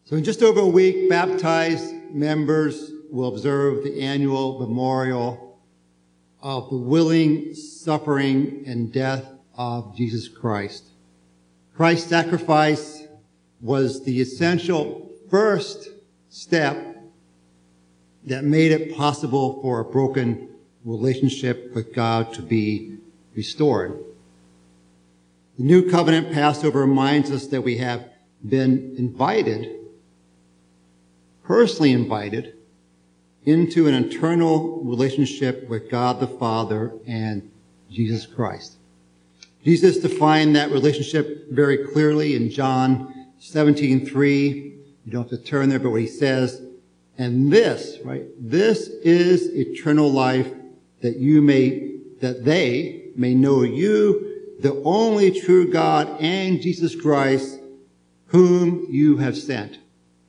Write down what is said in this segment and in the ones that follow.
So in just over a week, baptized members will observe the annual memorial of the willing suffering and death of Jesus Christ. Christ's sacrifice was the essential first step that made it possible for a broken relationship with God to be restored. The New Covenant Passover reminds us that we have been invited, personally invited, into an eternal relationship with God the Father and Jesus Christ. Jesus defined that relationship very clearly in John 17:3. You don't have to turn there, but what he says, and this, right, this is eternal life, that they may know you, the only true God, and Jesus Christ, whom you have sent.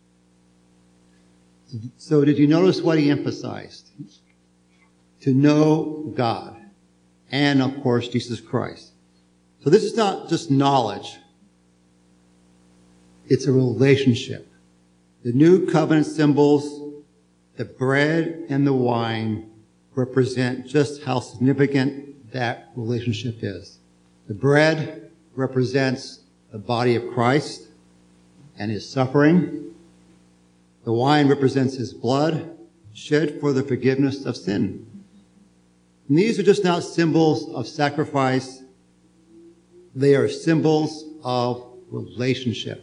So did you notice what he emphasized? To know God and, of course, Jesus Christ. So this is not just knowledge. It's a relationship. The new covenant symbols, the bread and the wine, represent just how significant that relationship is. The bread represents the body of Christ and his suffering. The wine represents his blood shed for the forgiveness of sin. And these are just not symbols of sacrifice. They are symbols of relationship.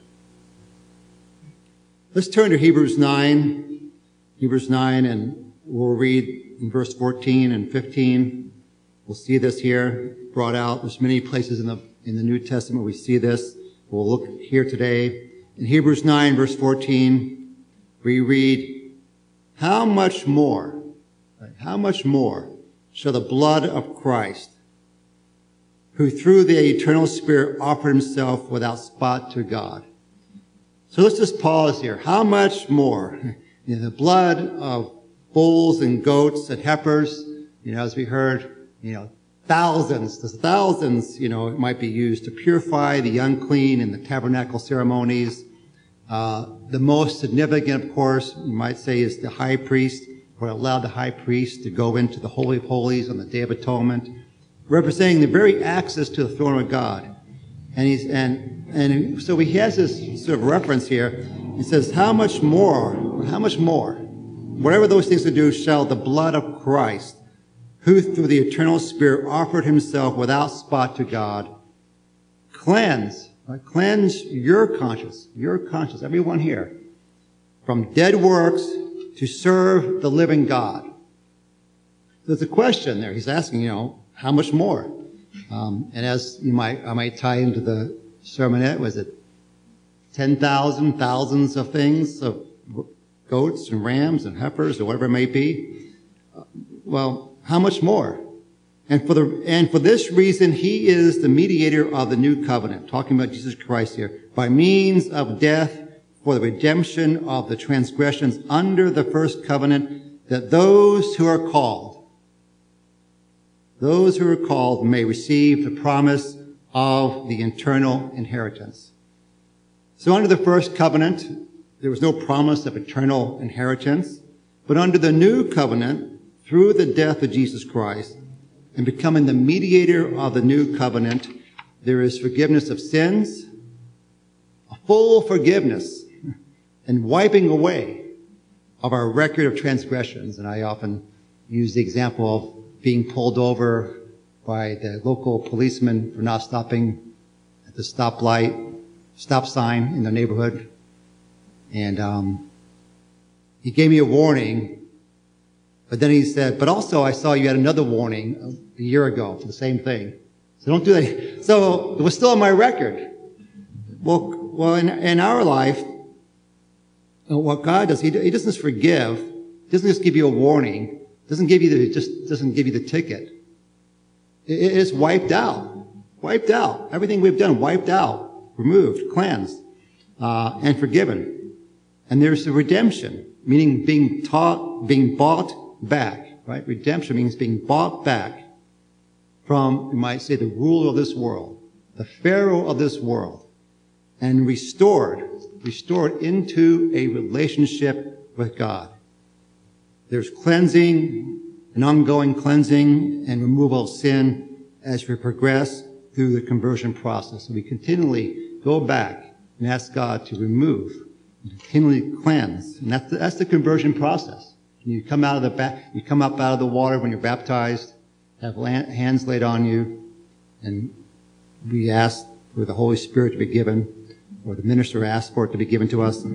Let's turn to Hebrews 9. Hebrews 9, and we'll read in verse 14 and 15. We'll see this here brought out. There's many places in the New Testament we see this. We'll look here today. In Hebrews 9, verse 14, we read, how much more shall the blood of Christ, who through the eternal Spirit offered himself without spot to God. So let's just pause here. How much more? The blood of bulls and goats and heifers, as we heard, thousands, it might be used to purify the unclean in the tabernacle ceremonies. The most significant, of course, you might say, is the high priest, or allowed the high priest to go into the Holy of Holies on the Day of Atonement, representing the very access to the throne of God. And so he has this sort of reference here. He says, how much more, whatever those things to do, shall the blood of Christ, who through the eternal Spirit offered himself without spot to God, cleanse your conscience, everyone here, from dead works to serve the living God. There's a question there. He's asking, how much more? And as I might tie into the sermonette, was it 10,000, thousands of things, of goats and rams and heifers or whatever it may be? Well, how much more? And for this reason, he is the mediator of the new covenant, talking about Jesus Christ here, by means of death for the redemption of the transgressions under the first covenant, that those who are called may receive the promise of the eternal inheritance. So under the first covenant, there was no promise of eternal inheritance, but under the new covenant, through the death of Jesus Christ, and becoming the mediator of the new covenant, there is forgiveness of sins, a full forgiveness, and wiping away of our record of transgressions. And I often use the example of being pulled over by the local policeman for not stopping at the stop sign in the neighborhood. And he gave me a warning. But then he said, but also I saw you had another warning a year ago for the same thing. So don't do that. So it was still on my record. Well, in our life, what God does, he doesn't just forgive. He doesn't just give you a warning. Doesn't give you the ticket. It is wiped out. Wiped out. Everything we've done, wiped out, removed, cleansed, and forgiven. And there's the redemption, meaning being bought back, right? Redemption means being bought back from, you might say, the ruler of this world, the Pharaoh of this world, and restored restored into a relationship with God. There's cleansing, an ongoing cleansing and removal of sin as we progress through the conversion process. So we continually go back and ask God to remove, and continually cleanse. And that's the conversion process. You come out of you come up out of the water when you're baptized, have hands laid on you, and we ask for the Holy Spirit to be given, or the minister asks for it to be given to us.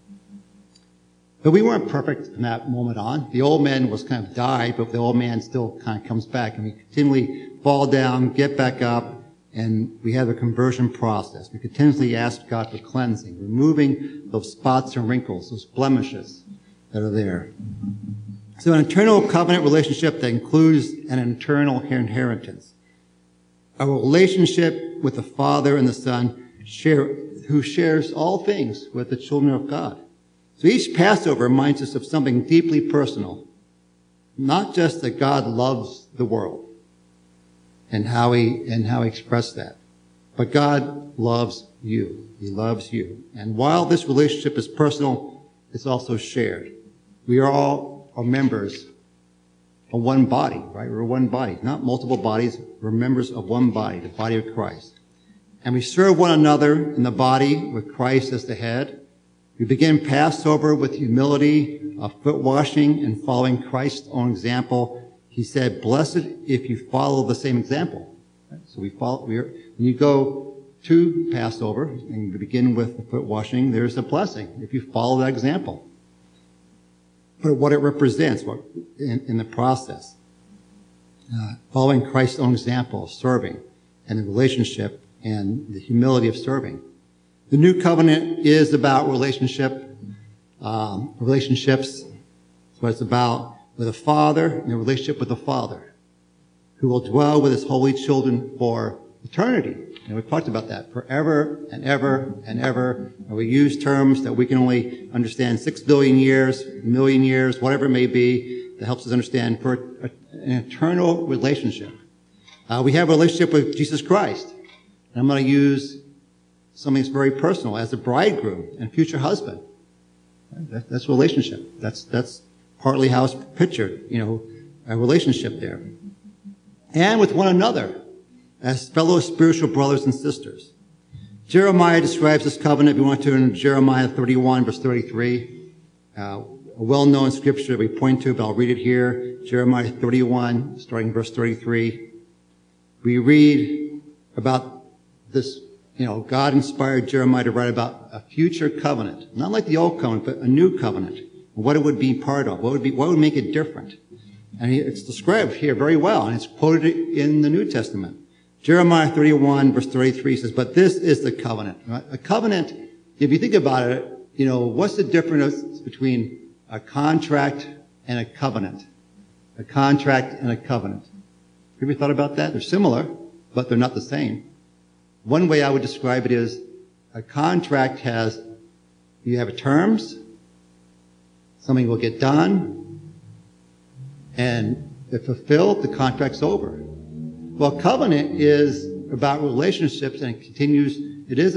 But we weren't perfect from that moment on. The old man was kind of died, but the old man still kind of comes back, and we continually fall down, get back up, and we have a conversion process. We continually ask God for cleansing, removing those spots and wrinkles, those blemishes that are there. So an eternal covenant relationship that includes an eternal inheritance. A relationship with the Father and the Son who shares all things with the children of God. So each Passover reminds us of something deeply personal. Not just that God loves the world and how he expressed that, but God loves you. He loves you. And while this relationship is personal, it's also shared. We are all members of one body, right? We're one body, not multiple bodies. We're members of one body, the body of Christ. And we serve one another in the body with Christ as the head. We begin Passover with humility, foot washing, and following Christ's own example. He said, "Blessed if you follow the same example." Right? So when you go to Passover and you begin with the foot washing, there's a blessing if you follow that example. But what it represents in the process. Following Christ's own example of serving and the relationship and the humility of serving. The new covenant is about relationships. It's what it's about with a father and a relationship with a father who will dwell with his holy children for eternity. And we've talked about that forever and ever and ever. And we use terms that we can only understand 6 billion years, a million years, whatever it may be, that helps us understand for an eternal relationship. We have a relationship with Jesus Christ. And I'm going to use something that's very personal as a bridegroom and future husband. That's a relationship. That's partly how it's pictured, a relationship there. And with one another as fellow spiritual brothers and sisters. Jeremiah describes this covenant, if you want to, in Jeremiah 31, verse 33. A well-known scripture that we point to, but I'll read it here. Jeremiah 31, starting verse 33. We read about this, God inspired Jeremiah to write about a future covenant. Not like the old covenant, but a new covenant. What it would be part of. What would make it different. And it's described here very well, and it's quoted in the New Testament. Jeremiah 31, verse 33 says, "But this is the covenant." Right? A covenant, if you think about it, what's the difference between a contract and a covenant? A contract and a covenant. Have you thought about that? They're similar, but they're not the same. One way I would describe it is a contract you have terms, something will get done, and if fulfilled, the contract's over. Well, covenant is about relationships, and it continues. It's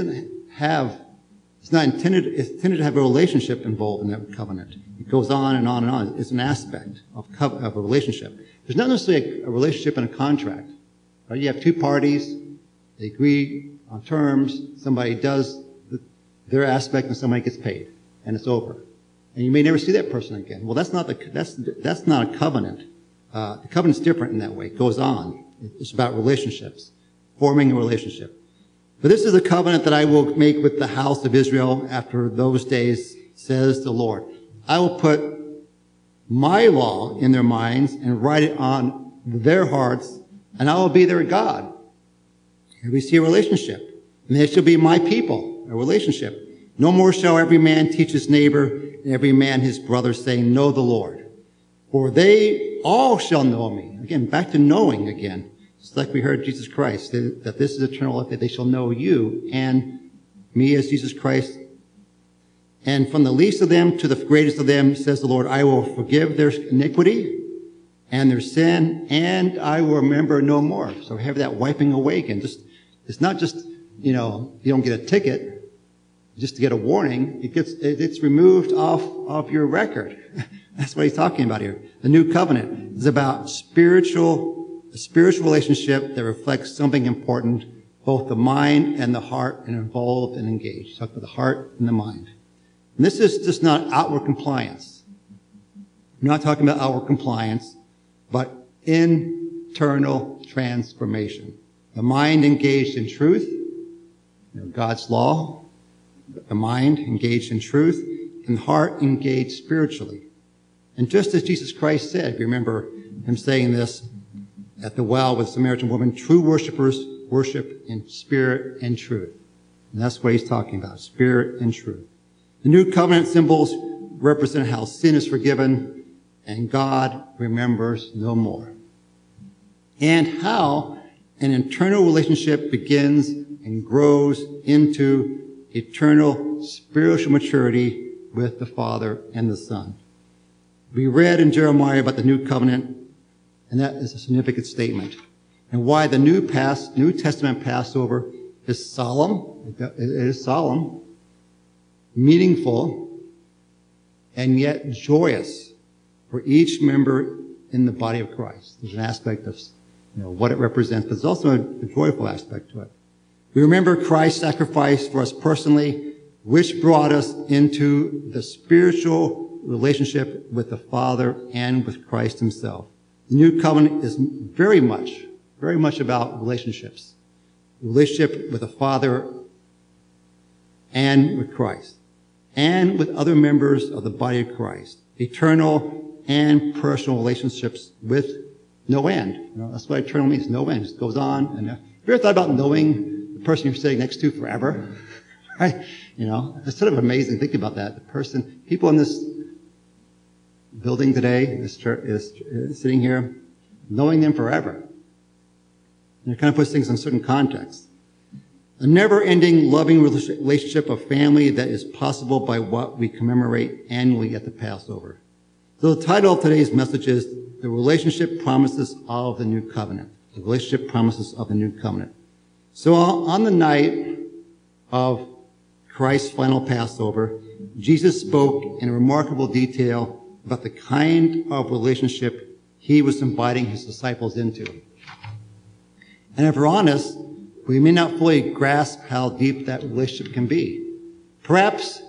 intended to have a relationship involved in that covenant. It goes on and on and on. It's an aspect of a relationship. There's not necessarily a relationship and a contract. Right? You have two parties. They agree on terms. Somebody does their aspect, and somebody gets paid, and it's over. And you may never see that person again. Well, that's not a covenant. The covenant's different in that way. It goes on. It's about relationships, forming a relationship. But this is a covenant that I will make with the house of Israel after those days, says the Lord. I will put my law in their minds and write it on their hearts, and I will be their God. Here we see a relationship. And they shall be my people, a relationship. No more shall every man teach his neighbor and every man his brother, saying, "Know the Lord." For they all shall know me. Again, back to knowing again. Just like we heard Jesus Christ, that this is eternal life, that they shall know you and me as Jesus Christ. And from the least of them to the greatest of them, says the Lord, I will forgive their iniquity and their sin, and I will remember no more. So we have that wiping away again. It's not just, you don't get a ticket. just to get a warning, it's removed off of your record. That's what he's talking about here. The new covenant is about a spiritual relationship that reflects something important, both the mind and the heart, and involved and engaged. Talk about the heart and the mind. And this is just not outward compliance. We're not talking about outward compliance, but internal transformation. The mind engaged in truth, God's law, the mind engaged in truth, and the heart engaged spiritually. And just as Jesus Christ said, if you remember him saying this at the well with the Samaritan woman, true worshipers worship in spirit and truth. And that's what he's talking about, spirit and truth. The new covenant symbols represent how sin is forgiven and God remembers no more. And how an internal relationship begins and grows into eternal spiritual maturity with the Father and the Son. We read in Jeremiah about the new covenant, and that is a significant statement. And why the New Testament Passover is solemn. It is solemn, meaningful, and yet joyous for each member in the body of Christ. There's an aspect of what it represents, but there's also a joyful aspect to it. We remember Christ's sacrifice for us personally, which brought us into the spiritual relationship with the Father and with Christ himself. The new covenant is very much about relationships. Relationship with the Father and with Christ, and with other members of the body of Christ. Eternal and personal relationships with no end. That's what eternal means, no end. It just goes on. And have you ever thought about knowing the person you're sitting next to forever? Right? It's sort of amazing. Think about that. People in this building today, this church is sitting here, knowing them forever. And it kind of puts things in certain context. A never-ending, loving relationship of family that is possible by what we commemorate annually at the Passover. So the title of today's message is The Relationship Promises of the New Covenant. The Relationship Promises of the New Covenant. So on the night of Christ's final Passover, Jesus spoke in remarkable detail about the kind of relationship he was inviting his disciples into. And if we're honest, we may not fully grasp how deep that relationship can be. Perhaps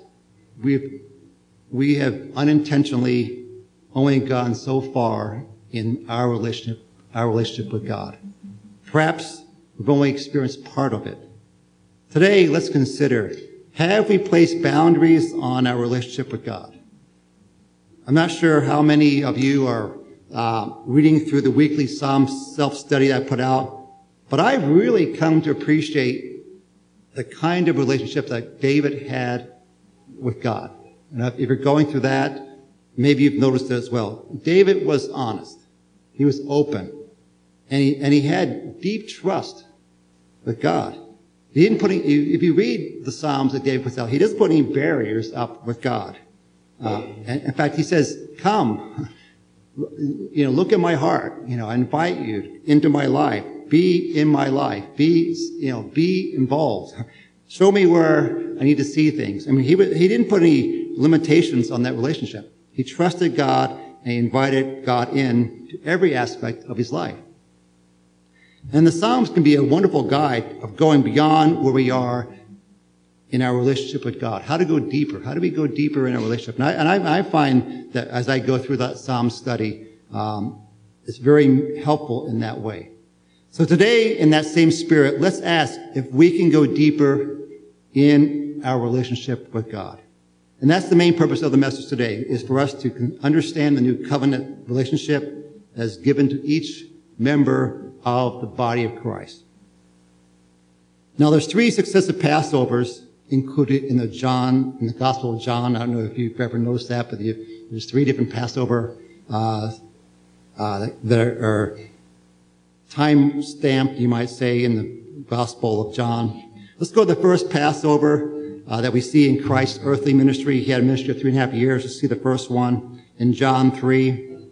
we have unintentionally only gone so far in our relationship with God. Perhaps we've only experienced part of it. Today, let's consider, have we placed boundaries on our relationship with God? I'm not sure how many of you are reading through the weekly Psalm self-study I put out, but I've really come to appreciate the kind of relationship that David had with God. And if you're going through that, maybe you've noticed it as well. David was honest. He was open. And he had deep trust with God. He didn't put any, if you read the Psalms that David puts out, he doesn't put any barriers up with God. And in fact, he says, come, look at my heart. I invite you into my life. Be in my life. Be involved. Show me where I need to see things. I mean, he didn't put any limitations on that relationship. He trusted God and he invited God in to every aspect of his life. And the Psalms can be a wonderful guide of going beyond where we are in our relationship with God. How to go deeper. How do we go deeper in our relationship? And I find that as I go through that Psalm study, it's very helpful in that way. So today, in that same spirit, let's ask if we can go deeper in our relationship with God. And that's the main purpose of the message today, is for us to understand the new covenant relationship as given to each member of the body of Christ. Now, there's 3 successive Passovers included in the Gospel of John. I don't know if you've ever noticed that, but there's 3 different Passover that are time-stamped, you might say, in the Gospel of John. Let's go to the first Passover that we see in Christ's earthly ministry. He had a ministry of 3.5 years. Let's see the first one in John 3.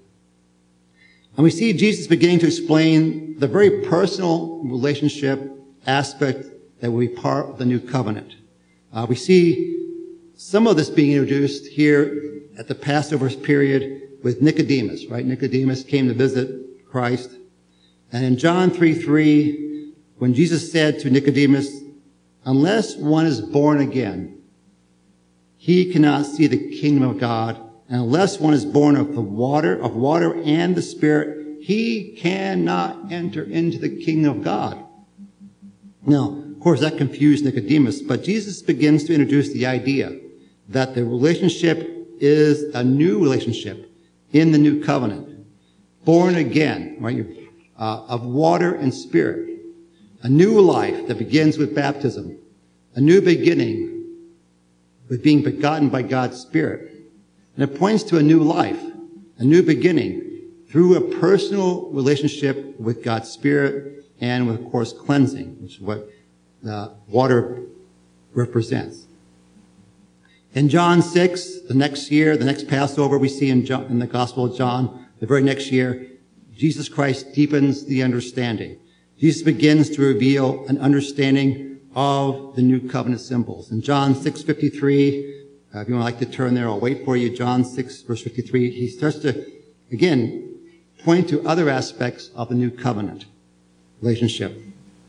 And we see Jesus beginning to explain the very personal relationship aspect that will be part of the new covenant. We see some of this being introduced here at the Passover period with Nicodemus, right? Nicodemus came to visit Christ. And in John 3:3, when Jesus said to Nicodemus, unless one is born again, he cannot see the kingdom of God. And unless one is born of water and the Spirit, he cannot enter into the kingdom of God. Now, of course, that confused Nicodemus, but Jesus begins to introduce the idea that the relationship is a new relationship in the new covenant. Born again, right? Of water and Spirit. A new life that begins with baptism. A new beginning with being begotten by God's Spirit. And it points to a new life, a new beginning through a personal relationship with God's Spirit and with, of course, cleansing, which is what water represents. In John 6, the next Passover we see in the Gospel of John, the very next year, Jesus Christ deepens the understanding. Jesus begins to reveal an understanding of the new covenant symbols. In John 6:53, if you would like to turn there, I'll wait for you. John 6, verse 53, he starts to, again, point to other aspects of the new covenant relationship.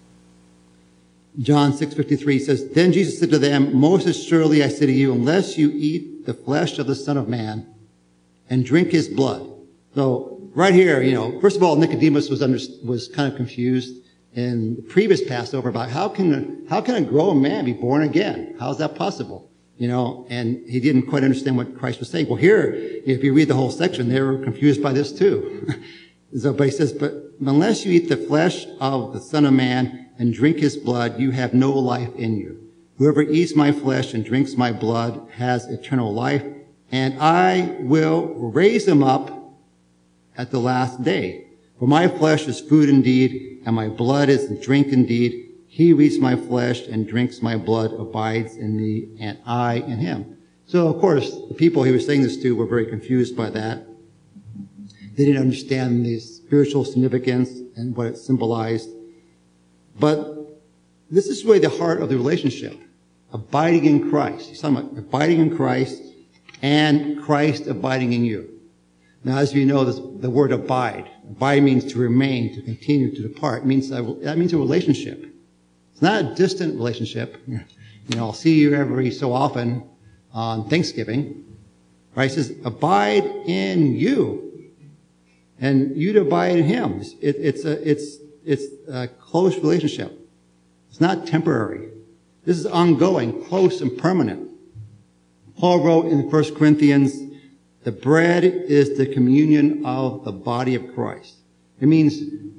John 6:53 says, then Jesus said to them, most assuredly I say to you, unless you eat the flesh of the Son of Man and drink his blood. So right here, first of all, Nicodemus was kind of confused in the previous Passover about how can a grown man be born again? How is that possible? And he didn't quite understand what Christ was saying. Well, here, if you read the whole section, they were confused by this too. But he says, but unless you eat the flesh of the Son of Man and drink his blood, you have no life in you. Whoever eats my flesh and drinks my blood has eternal life, and I will raise him up at the last day. For my flesh is food indeed, and my blood is drink indeed. He who eats my flesh and drinks my blood abides in me, and I in him. So, of course, the people he was saying this to were very confused by that. They didn't understand the spiritual significance and what it symbolized. But this is really the heart of the relationship. Abiding in Christ. He's talking about abiding in Christ and Christ abiding in you. Now, as you know, the word abide. Abide means to remain, to continue, to depart. That means a relationship. It's not a distant relationship. I'll see you every so often on Thanksgiving. Right? It says, abide in you. And you to abide in him. It's a close relationship. It's not temporary. This is ongoing, close and permanent. Paul wrote in 1 Corinthians, the bread is the communion of the body of Christ. It means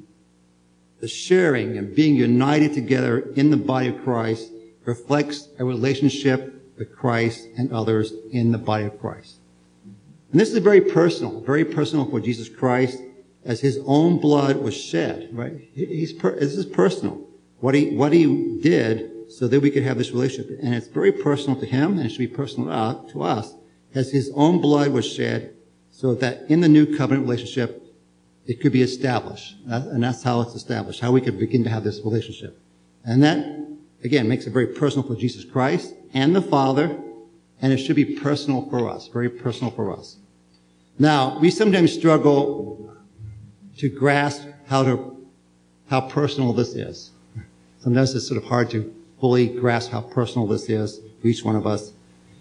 the sharing and being united together in the body of Christ reflects a relationship with Christ and others in the body of Christ. And this is very personal for Jesus Christ, as his own blood was shed, right? This is personal. What he did so that we could have this relationship. And it's very personal to him, and it should be personal to us, as his own blood was shed so that in the new covenant relationship, it could be established. And that's how it's established, how we could begin to have this relationship. And that, again, makes it very personal for Jesus Christ and the Father, and it should be personal for us, very personal for us. Now, we sometimes struggle to grasp how personal this is. Sometimes it's sort of hard to fully grasp how personal this is for each one of us.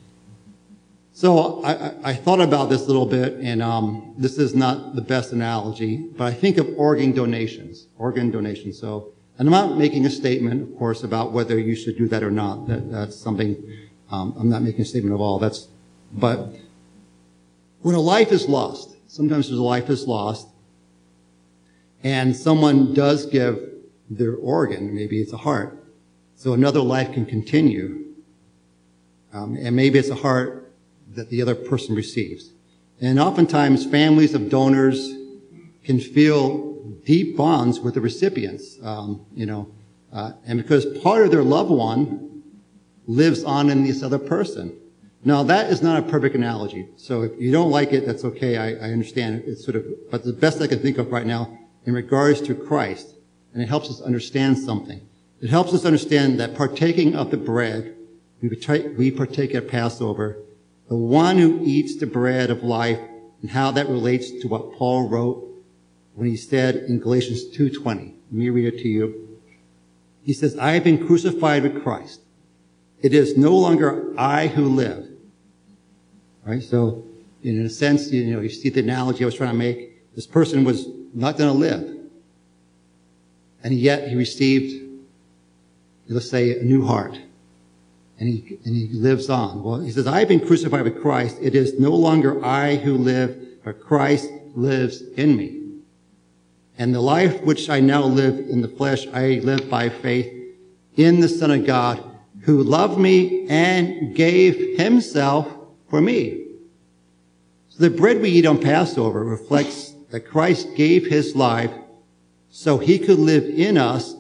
So I thought about this a little bit, and this is not the best analogy, but I think of organ donations. So, and I'm not making a statement, of course, about whether you should do that or not. That's something I'm not making a statement of all. But when a life is lost, sometimes a life is lost, and someone does give their organ, maybe it's a heart, so another life can continue, and maybe it's a heart that the other person receives. And oftentimes families of donors can feel deep bonds with the recipients, and because part of their loved one lives on in this other person. Now, that is not a perfect analogy. So if you don't like it, that's okay. I understand. It's but the best I can think of right now in regards to Christ, and it helps us understand something. It helps us understand that partaking of the bread we partake at Passover, the one who eats the bread of life, and how that relates to what Paul wrote when he said in Galatians 2:20. Let me read it to you. He says, I have been crucified with Christ. It is no longer I who live. Right? So, in a sense, you see the analogy I was trying to make. This person was not going to live. And yet he received, let's say, a new heart. And he lives on. Well, he says, I have been crucified with Christ. It is no longer I who live, but Christ lives in me. And the life which I now live in the flesh, I live by faith in the Son of God, who loved me and gave himself for me. So the bread we eat on Passover reflects that Christ gave his life so he could live in us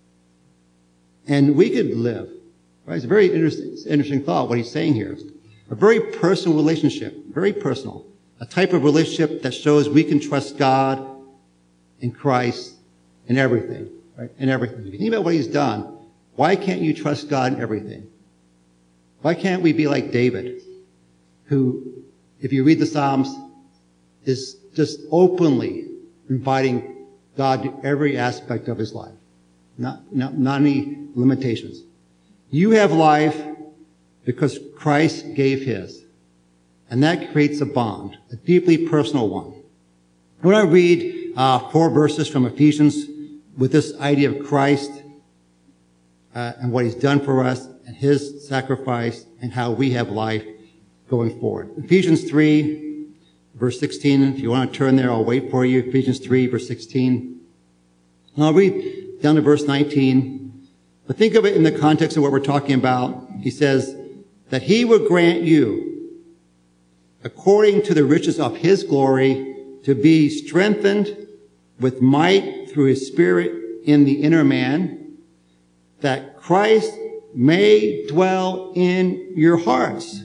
and we could live. Right? It's a very interesting thought, what he's saying here. A very personal relationship, very personal. A type of relationship that shows we can trust God and Christ in everything, right? In everything. If you think about what he's done, why can't you trust God in everything? Why can't we be like David, who, if you read the Psalms, is just openly inviting God to every aspect of his life? Not any limitations. You have life because Christ gave his. And that creates a bond, a deeply personal one. I want to read 4 verses from Ephesians with this idea of Christ and what he's done for us and his sacrifice and how we have life going forward. Ephesians 3, verse 16. If you want to turn there, I'll wait for you. Ephesians 3, verse 16. And I'll read down to verse 19. But think of it in the context of what we're talking about. He says that he would grant you, according to the riches of his glory, to be strengthened with might through his Spirit in the inner man, that Christ may dwell in your hearts.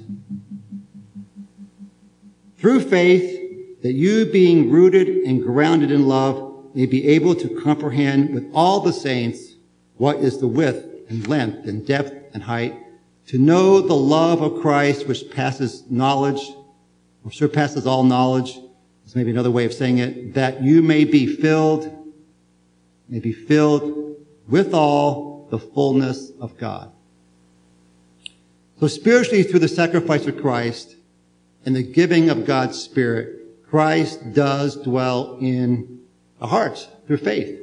Through faith, that you, being rooted and grounded in love, may be able to comprehend with all the saints what is the width and length and depth and height, to know the love of Christ which passes knowledge, or surpasses all knowledge. That's maybe another way of saying it, that you may be filled with all the fullness of God. So spiritually, through the sacrifice of Christ and the giving of God's Spirit, Christ does dwell in the hearts through faith.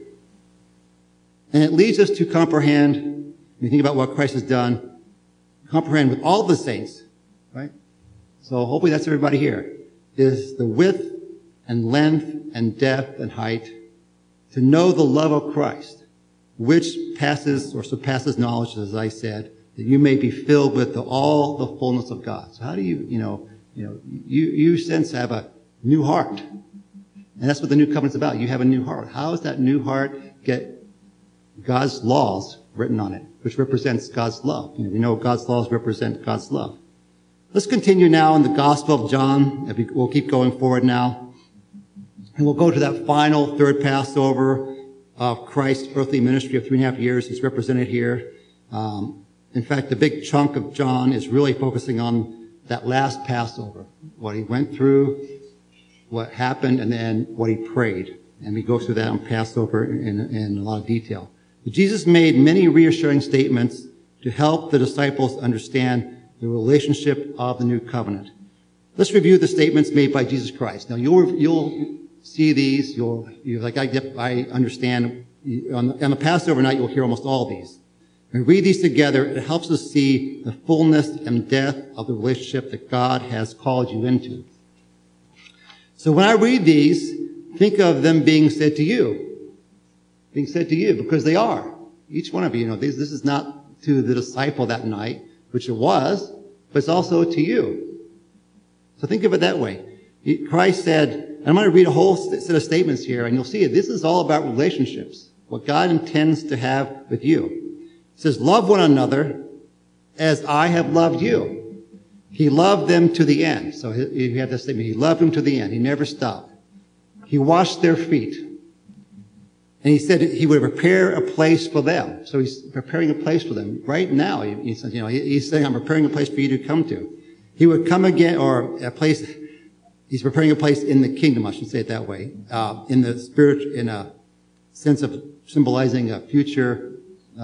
And it leads us to comprehend, when you think about what Christ has done, comprehend with all the saints, right? So hopefully that's everybody here, is the width and length and depth and height, to know the love of Christ, which passes or surpasses knowledge, as I said, that you may be filled with all the fullness of God. So how do you since have a new heart? And that's what the new covenant's about. You have a new heart. How does that new heart get God's laws written on it, which represents God's love? We know God's laws represent God's love. Let's continue now in the Gospel of John. We'll keep going forward now. And we'll go to that final third Passover of Christ's earthly ministry of 3.5 years. It's represented here. In fact, the big chunk of John is really focusing on that last Passover, what he went through, what happened, and then what he prayed. And we go through that on Passover in a lot of detail. But Jesus made many reassuring statements to help the disciples understand the relationship of the new covenant. Let's review the statements made by Jesus Christ. Now, you'll see these. I understand. On the Passover night, you'll hear almost all these. When we read these together, it helps us see the fullness and depth of the relationship that God has called you into. So when I read these, think of them being said to you. Being said to you, because they are. Each one of you, this is not to the disciple that night, which it was, but it's also to you. So think of it that way. Christ said, and I'm going to read a whole set of statements here, and you'll see it. This is all about relationships, what God intends to have with you. He says, love one another as I have loved you. He loved them to the end. So you have this statement. He loved them to the end. He never stopped. He washed their feet. And he said he would prepare a place for them. So he's preparing a place for them right now. He says, he's saying, I'm preparing a place for you to come to. He would come again, or a place, he's preparing a place in the kingdom, I should say it that way, in the spirit, in a sense of symbolizing a future,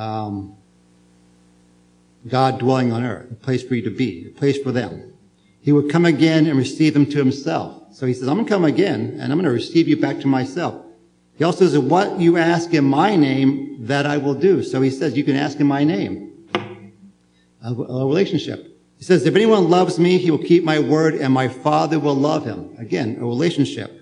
God dwelling on earth, a place for you to be, a place for them. He would come again and receive them to himself. So he says, I'm going to come again, and I'm going to receive you back to myself. He also says, what you ask in my name, that I will do. So he says, you can ask in my name. A relationship. He says, if anyone loves me, he will keep my word, and my Father will love him. Again, a relationship.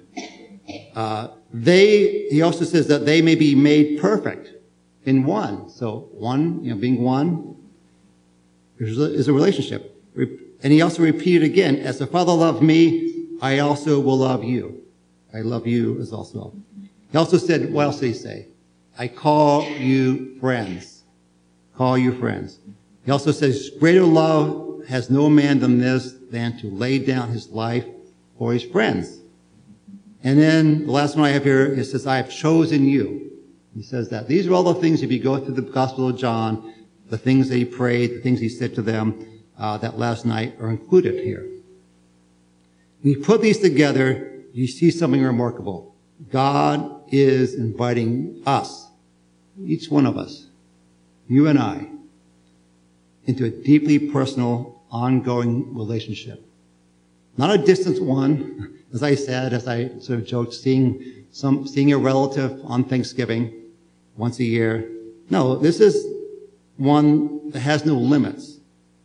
He also says that they may be made perfect in one. So one, being one is a relationship. And he also repeated again, as the Father loved me, I also will love you. I love you as also. He also said, what else did he say? I call you friends. Call you friends. He also says, greater love has no man than this, than to lay down his life for his friends. And then the last one I have here, it says, I have chosen you. He says that. These are all the things, if you go through the Gospel of John, the things that he prayed, the things he said to them that last night are included here. When you put these together, you see something remarkable. God is inviting us, each one of us, you and I, into a deeply personal, ongoing relationship. Not a distant one, as I said, as I sort of joked, seeing a relative on Thanksgiving once a year. No, this is one that has no limits.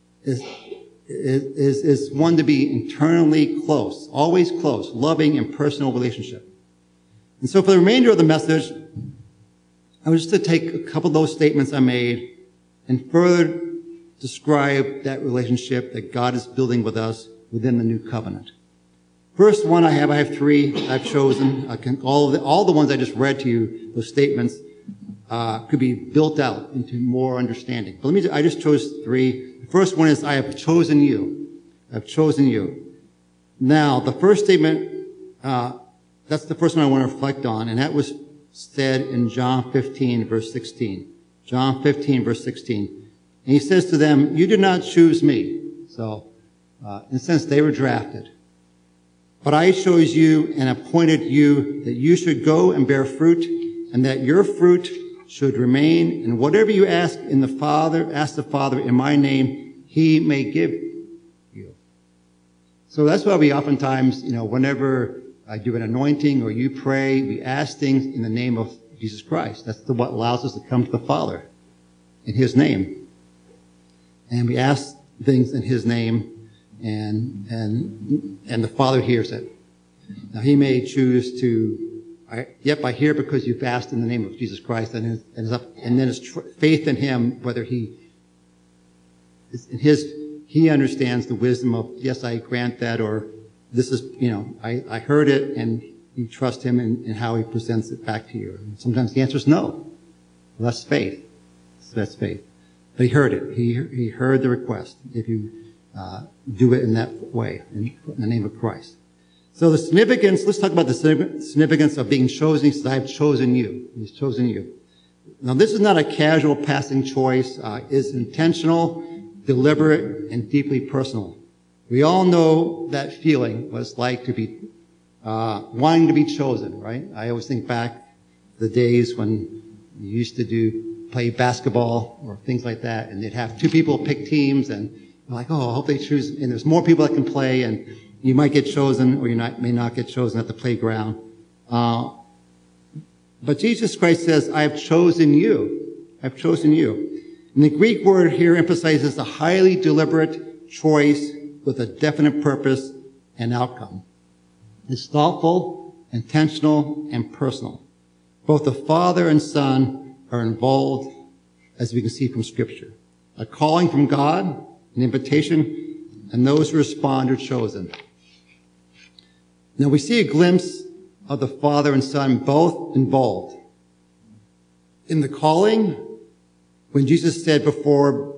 Is one to be internally close, always close, loving and personal relationship. And so for the remainder of the message, I was just to take a couple of those statements I made and further describe that relationship that God is building with us within the new covenant. First one I have three I've chosen. All the ones I just read to you, those statements, could be built out into more understanding. But I just chose three. The first one is, I have chosen you. I've chosen you. Now, the first statement, that's the first one I want to reflect on, and that was said in John 15, verse 16. John 15, verse 16. And he says to them, you did not choose me. So, in a sense, they were drafted. But I chose you and appointed you that you should go and bear fruit, and that your fruit should remain, and whatever you ask the Father in my name, he may give you. So that's why we oftentimes, whenever I do an anointing or you pray, we ask things in the name of Jesus Christ. That's what allows us to come to the Father in his name. And we ask things in his name, and the Father hears it. Now he may choose to, yep, I hear because you've asked in the name of Jesus Christ, and then it's faith in him, whether he understands the wisdom of, yes, I grant that, or this is, I heard it, and you trust him in how he presents it back to you. And sometimes the answer is no. Well, that's faith. That's faith. But he heard it. He heard the request. If you do it in that way, in the name of Christ. So the significance, let's talk about the significance of being chosen. He says, I have chosen you. He's chosen you. Now, this is not a casual passing choice. It's intentional, deliberate, and deeply personal. We all know that feeling, what it's like to be wanting to be chosen, right? I always think back to the days when you used to play basketball or things like that, and they'd have two people pick teams, and you're like, oh, I hope they choose, and there's more people that can play, and you might get chosen, or may not get chosen at the playground. But Jesus Christ says, I have chosen you. I've chosen you. And the Greek word here emphasizes a highly deliberate choice with a definite purpose and outcome. It's thoughtful, intentional, and personal. Both the Father and Son are involved, as we can see from Scripture. A calling from God, an invitation, and those who respond are chosen. Now we see a glimpse of the Father and Son both involved. In the calling, when Jesus said before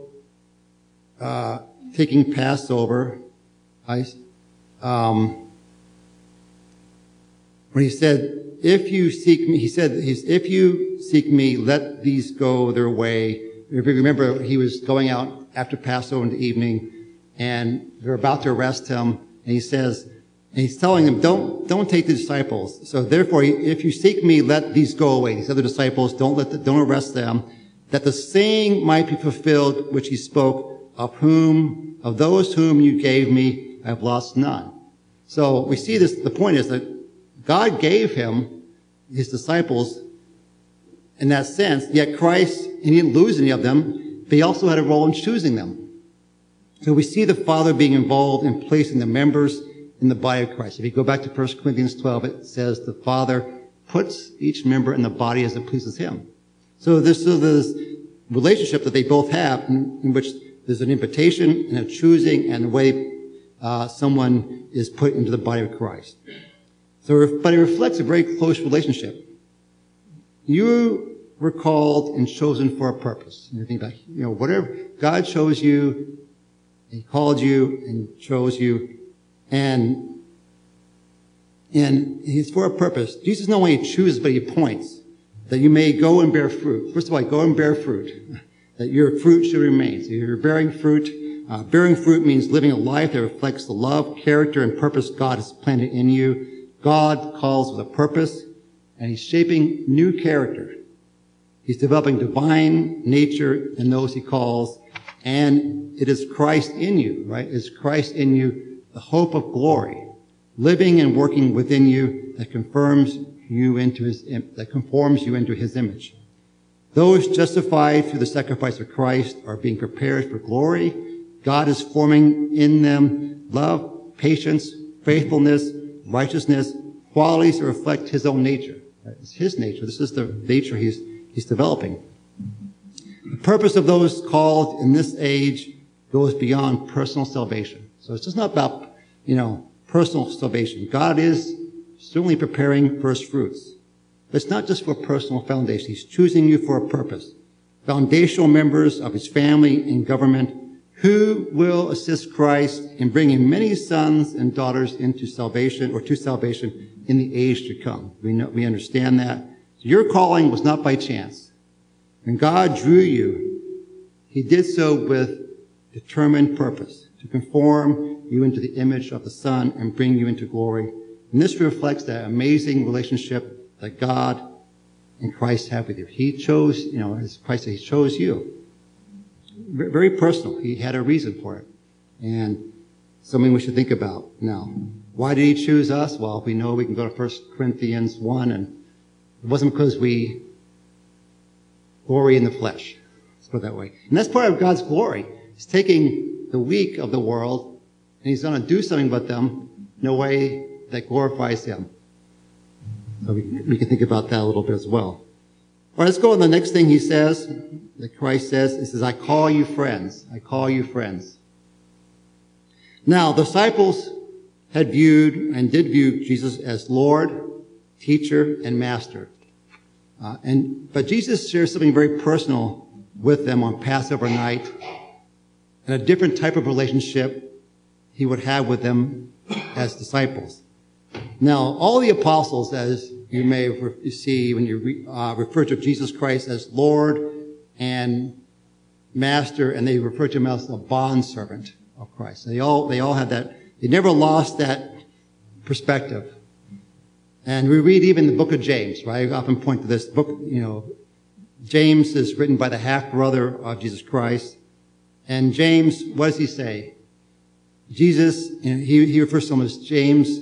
taking Passover, when he said if you seek me, he said, if you seek me, let these go their way. If you remember, he was going out after Passover in the evening, and they're about to arrest him, and he says, and he's telling them, don't take the disciples. So therefore, if you seek me, let these go away. These other disciples, don't arrest them, that the saying might be fulfilled which he spoke, of those whom you gave me, I have lost none. So we see this, the point is that God gave him his disciples in that sense, yet Christ, he didn't lose any of them, but he also had a role in choosing them. So we see the Father being involved in placing the members in the body of Christ. If you go back to 1 Corinthians 12, it says the Father puts each member in the body as it pleases him. So this relationship that they both have in which there's an invitation and a choosing and the way someone is put into the body of Christ. So, but it reflects a very close relationship. You were called and chosen for a purpose. You think about, whatever God chose you, he called you and chose you, and he's for a purpose. Jesus not only chooses, but he appoints that you may go and bear fruit. First of all, go and bear fruit, that your fruit should remain. So you're bearing fruit. Bearing fruit means living a life that reflects the love, character, and purpose God has planted in you. God calls with a purpose, and he's shaping new character. He's developing divine nature in those he calls, and it is Christ in you, right? It's Christ in you, the hope of glory, living and working within you that conforms you into his image. Those justified through the sacrifice of Christ are being prepared for glory. God is forming in them love, patience, faithfulness, righteousness, qualities that reflect his own nature. It's his nature. This is the nature he's developing. The purpose of those called in this age goes beyond personal salvation. So it's just not about, personal salvation. God is certainly preparing first fruits. But it's not just for personal foundation. He's choosing you for a purpose. Foundational members of his family and government who will assist Christ in bringing many sons and daughters into salvation or to salvation in the age to come. We understand that. So your calling was not by chance. When God drew you, he did so with determined purpose to conform you into the image of the Son and bring you into glory. And this reflects that amazing relationship that God and Christ have with you. He chose, as Christ said, he chose you. Very personal. He had a reason for it. And something we should think about now. Why did he choose us? Well, we know we can go to 1 Corinthians 1, and it wasn't because we glory in the flesh. Let's put it that way. And that's part of God's glory. He's taking the weak of the world, and he's going to do something with them in a way that glorifies him. So we can think about that a little bit as well. All right, let's go on the next thing he says, that Christ says. He says, I call you friends. I call you friends. Now, the disciples had viewed and did view Jesus as Lord, teacher, and master. But Jesus shares something very personal with them on Passover night, and a different type of relationship he would have with them as disciples. Now, all the apostles, as you may see when you refer to Jesus Christ as Lord and Master, and they refer to him as a bondservant of Christ. They all had that. They never lost that perspective. And we read even the book of James, right? I often point to this book, James is written by the half-brother of Jesus Christ. And James, what does he say? Jesus, he refers to him as James,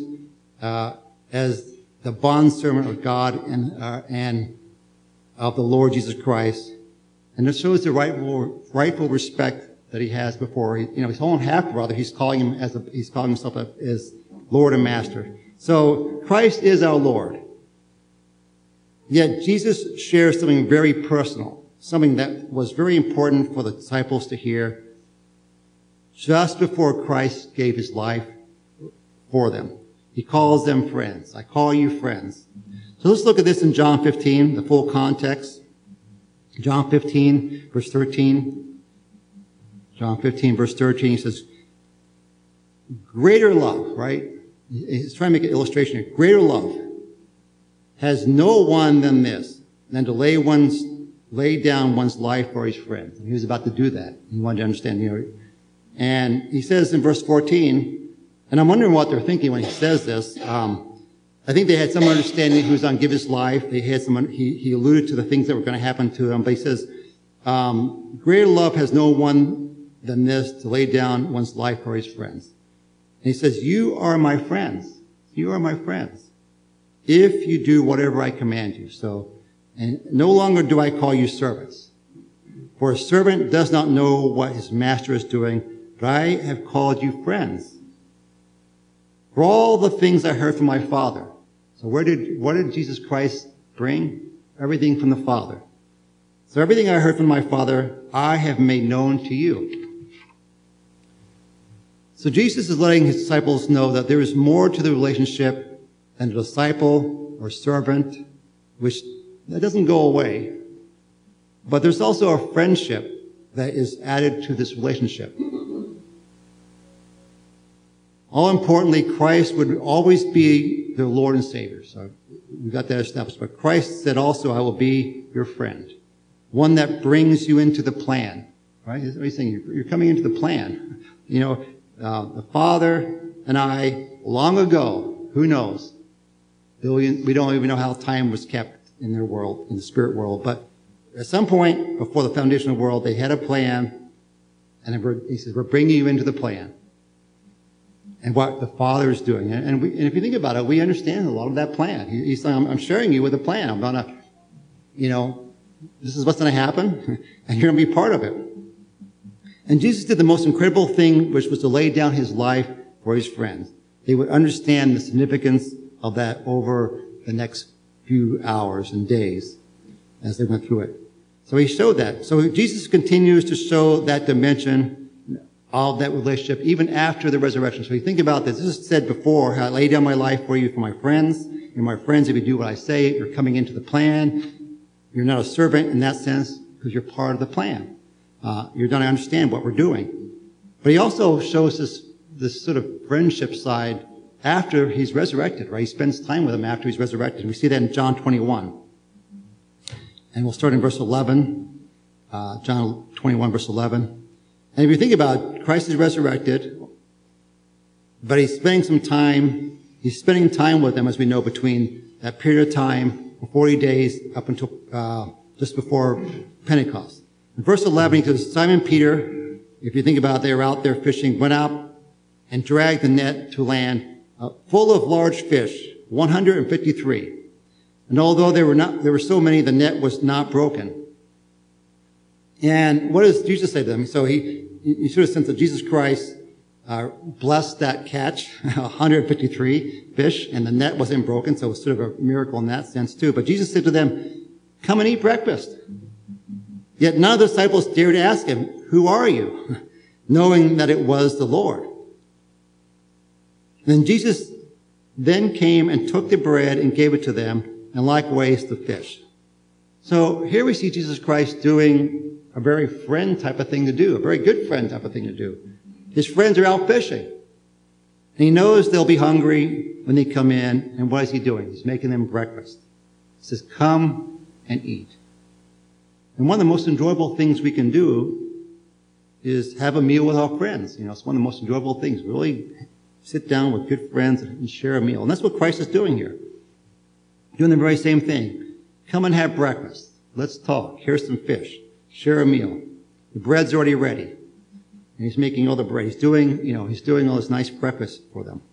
as the bondservant of God and of the Lord Jesus Christ. And it shows the rightful respect that he has before, his own half-brother. He's calling himself as Lord and Master. So Christ is our Lord. Yet Jesus shares something very personal, something that was very important for the disciples to hear just before Christ gave his life for them. He calls them friends. I call you friends. So let's look at this in John 15, the full context. John 15, verse 13. John 15, verse 13, he says, greater love, right? He's trying to make an illustration here. Greater love has no one than this, than to lay down one's life for his friends. And he was about to do that. He wanted to understand, And he says in verse 14, and I'm wondering what they're thinking when he says this. I think they had some understanding he was going to give his life. They had he alluded to the things that were going to happen to him. But he says, greater love has no one than this, to lay down one's life for his friends. And he says, you are my friends. You are my friends, if you do whatever I command you. So, and no longer do I call you servants. For a servant does not know what his master is doing, but I have called you friends. For all the things I heard from my Father. So what did Jesus Christ bring? Everything from the Father. So everything I heard from my Father, I have made known to you. So Jesus is letting his disciples know that there is more to the relationship than a disciple or servant, which that doesn't go away. But there's also a friendship that is added to this relationship. All importantly, Christ would always be their Lord and Savior. So we got that established. But Christ said also, I will be your friend. One that brings you into the plan. Right? What are you saying? You're coming into the plan. The Father and I, long ago, who knows? We don't even know how time was kept in their world, in the spirit world. But at some point before the foundation of the world, they had a plan. And he says, we're bringing you into the plan. And what the Father is doing. And if you think about it, we understand a lot of that plan. He's saying, I'm sharing you with a plan. I'm going to, this is what's going to happen. And you're going to be part of it. And Jesus did the most incredible thing, which was to lay down his life for his friends. They would understand the significance of that over the next few hours and days as they went through it. So he showed that. So Jesus continues to show that dimension of that relationship even after the resurrection. So you think about this. This is said before, how I lay down my life for you, for my friends. You're my friends if you do what I say. You're coming into the plan. You're not a servant in that sense because you're part of the plan. You're going to understand what we're doing. But he also shows this sort of friendship side after he's resurrected, right? He spends time with them after he's resurrected. We see that in John 21. And we'll start in verse 11. John 21, verse 11. And if you think about it, Christ is resurrected, but he's spending time with them, as we know, between that period of time, 40 days, up until just before Pentecost. In verse 11, he says, Simon Peter, if you think about it, they were out there fishing, went out and dragged the net to land full of large fish, 153. And although there were so many, the net was not broken. And what does Jesus say to them? So you sort of sense that Jesus Christ blessed that catch, 153 fish, and the net wasn't broken, so it was sort of a miracle in that sense too. But Jesus said to them, come and eat breakfast. Yet none of the disciples dared ask him, who are you? Knowing that it was the Lord. Then Jesus then came and took the bread and gave it to them, and likewise the fish. So here we see Jesus Christ doing a very friend type of thing to do, a very good friend type of thing to do. His friends are out fishing. And he knows they'll be hungry when they come in. And what is he doing? He's making them breakfast. He says, come and eat. And one of the most enjoyable things we can do is have a meal with our friends. It's one of the most enjoyable things. Really sit down with good friends and share a meal. And that's what Christ is doing here. Doing the very same thing. Come and have breakfast. Let's talk. Here's some fish. Share a meal. The bread's already ready. And he's making all the bread. He's doing all this nice breakfast for them.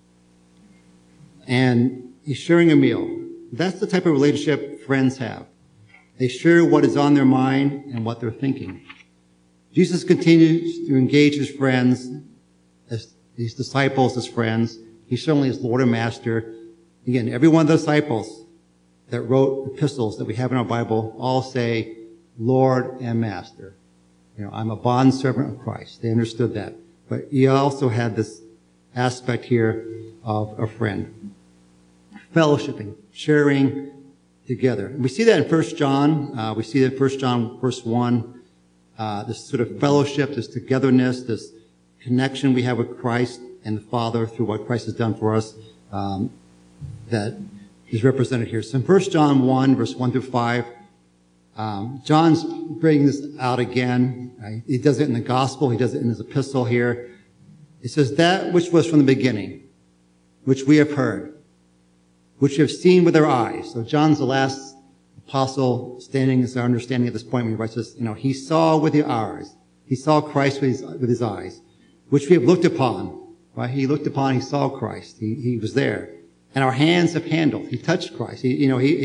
And he's sharing a meal. That's the type of relationship friends have. They share what is on their mind and what they're thinking. Jesus continues to engage his friends, as his disciples as friends. He's certainly his Lord and Master. Again, every one of the disciples that wrote epistles that we have in our Bible all say, Lord and Master. I'm a bondservant of Christ. They understood that. But he also had this aspect here of a friend. Fellowshipping, sharing together. And we see that in 1 John. We see that in 1 John verse 1. This sort of fellowship, this togetherness, this connection we have with Christ and the Father through what Christ has done for us. That is represented here. So in 1 John 1, verse 1 through 5, John's bringing this out again. He does it in the gospel. He does it in his epistle here. It says, that which was from the beginning, which we have heard, which we have seen with our eyes. So John's the last apostle standing as our understanding at this point when he writes this. He saw with his eyes. He saw Christ with his eyes, which we have looked upon. Right? He looked upon, he saw Christ. He was there. And our hands have handled. He touched Christ. He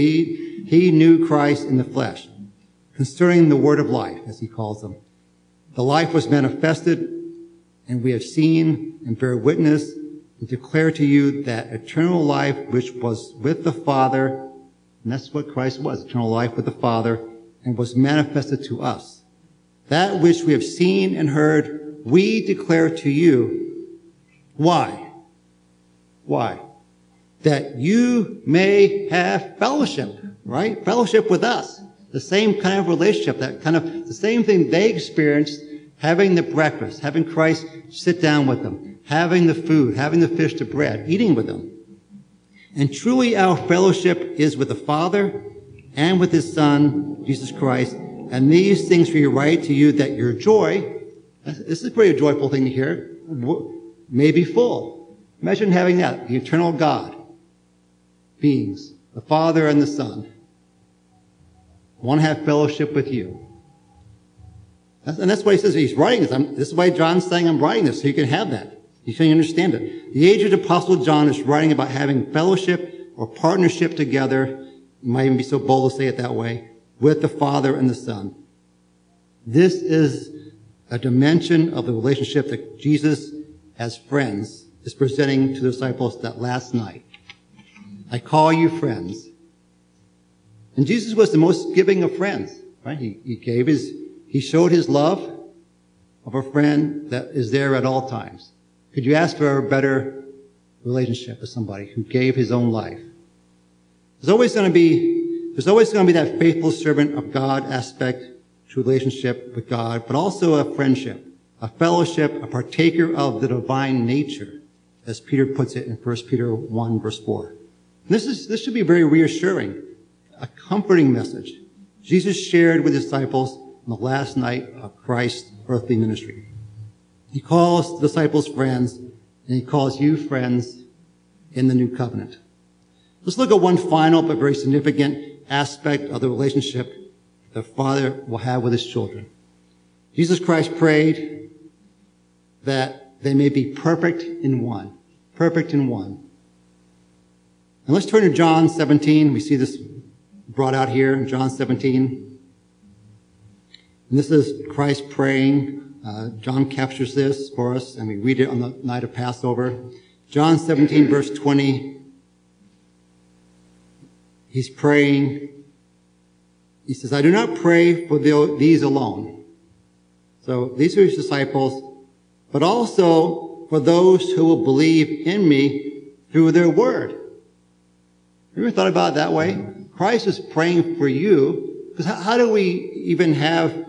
knew Christ in the flesh. Concerning the word of life, as he calls them. The life was manifested, and we have seen and bear witness and declare to you that eternal life which was with the Father, and that's what Christ was, eternal life with the Father, and was manifested to us. That which we have seen and heard, we declare to you. Why? Why? That you may have fellowship, right? Fellowship with us. The same kind of relationship, the same thing they experienced, having the breakfast, having Christ sit down with them, having the food, having the fish to bread, eating with them. And truly our fellowship is with the Father and with his Son, Jesus Christ. And these things we write to you that your joy, this is a pretty joyful thing to hear, may be full. Imagine having that, the eternal God, beings, the Father and the Son, want to have fellowship with you. And that's why he says he's writing this. This is why John's saying I'm writing this, so you can have that. You can understand it. The aged apostle John is writing about having fellowship or partnership together, you might even be so bold to say it that way, with the Father and the Son. This is a dimension of the relationship that Jesus, as friends, is presenting to the disciples that last night. I call you friends. And Jesus was the most giving of friends, right? He showed his love of a friend that is there at all times. Could you ask for a better relationship with somebody who gave his own life? There's always going to be that faithful servant of God aspect to relationship with God, but also a friendship, a fellowship, a partaker of the divine nature, as Peter puts it in 1 Peter 1, verse 4. This should be very reassuring, a comforting message Jesus shared with his disciples on the last night of Christ's earthly ministry. He calls the disciples friends, and he calls you friends in the new covenant. Let's look at one final but very significant aspect of the relationship the Father will have with his children. Jesus Christ prayed that they may be perfect in one. Perfect in one. And let's turn to John 17. We see this brought out here in John 17. And this is Christ praying. John captures this for us, and we read it on the night of Passover. John 17, verse 20. He's praying. He says, I do not pray for these alone. So these are his disciples, but also for those who will believe in me through their word. Have you ever thought about it that way? Christ is praying for you, because how do we even have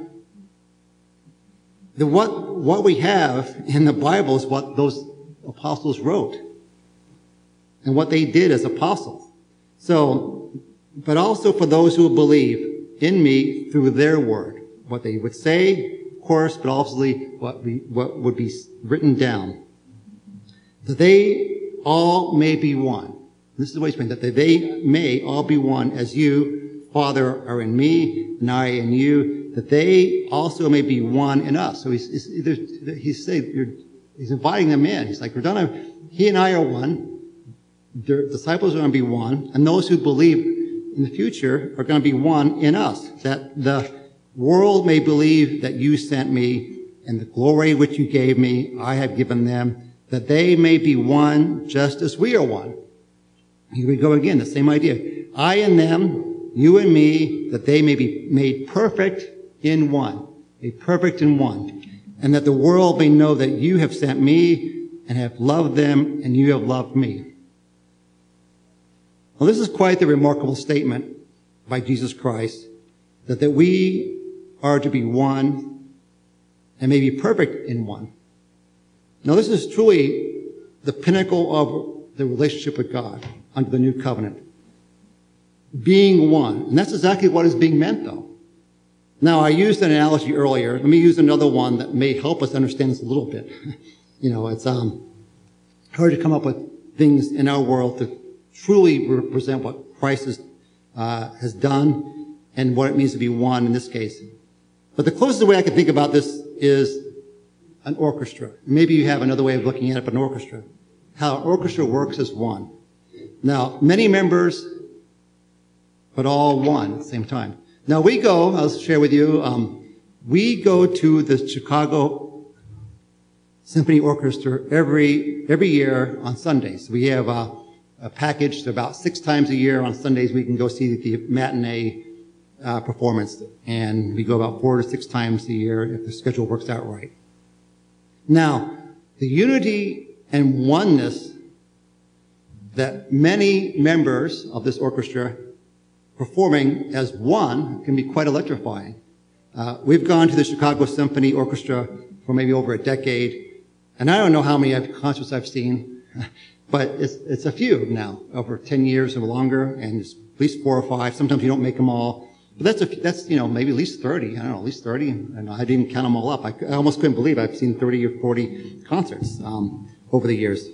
what we have in the Bible is what those apostles wrote and what they did as apostles. So, but also for those who will believe in me through their word, what they would say, of course, but also what would be written down, that they all may be one. This is what he's saying, that they may all be one as you, Father, are in me, and I in you, that they also may be one in us. So he's inviting them in. He's like, he and I are one. The disciples are going to be one. And those who believe in the future are going to be one in us. That the world may believe that you sent me, and the glory which you gave me, I have given them, that they may be one just as we are one. Here we go again, the same idea. I and them, you and me, that they may be made perfect in one. Made perfect in one. And that the world may know that you have sent me and have loved them and you have loved me. Well, this is quite the remarkable statement by Jesus Christ, that we are to be one and may be perfect in one. Now, this is truly the pinnacle of the relationship with God under the new covenant. being one. And that's exactly what is being meant, though. Now, I used an analogy earlier. Let me use another one that may help us understand this a little bit. It's hard to come up with things in our world to truly represent what Christ has done and what it means to be one in this case. But the closest way I can think about this is an orchestra. Maybe you have another way of looking at it, but an orchestra. How an orchestra works as one. Now, many members, but all one at the same time. Now I'll share with you, we go to the Chicago Symphony Orchestra every year on Sundays. We have a package, so about 6 times a year on Sundays we can go see the matinee performance, and we go about 4 to 6 times a year if the schedule works out right. Now, the unity and oneness that many members of this orchestra performing as one can be quite electrifying. We've gone to the Chicago Symphony Orchestra for maybe over a decade, and I don't know how many concerts I've seen, but it's a few now, over 10 years or longer, and it's at least 4 or 5. Sometimes you don't make them all, but that's maybe at least 30. I don't know, at least 30, and I didn't count them all up. I almost couldn't believe I've seen 30 or 40 concerts over the years.